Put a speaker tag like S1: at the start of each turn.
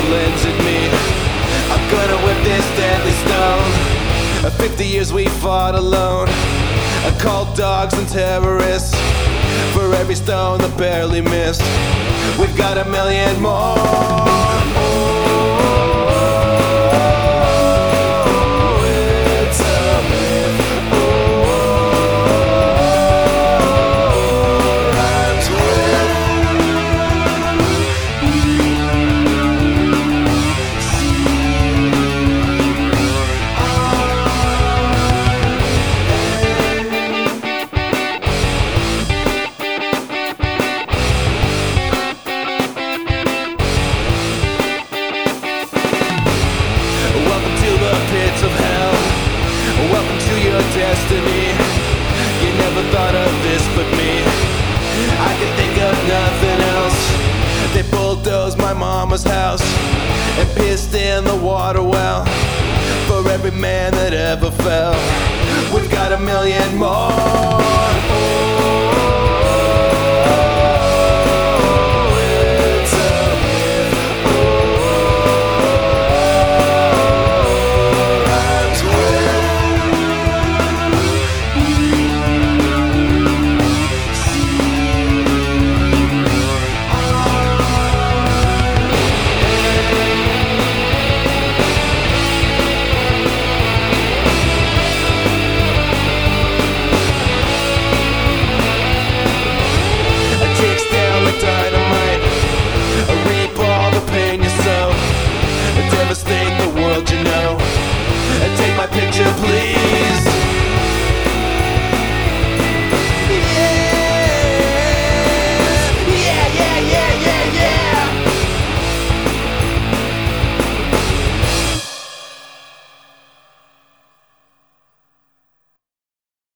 S1: lends at me. I'm gonna whip this deadly stone. 50 years we fought alone, called dogs and terrorists. For every stone that barely missed, we've got a million more. Pits of hell, welcome to your destiny. You never thought of this but me. I can think of nothing else. They bulldozed my mama's house and pissed in the water well. For every man that ever fell, we've got a million more.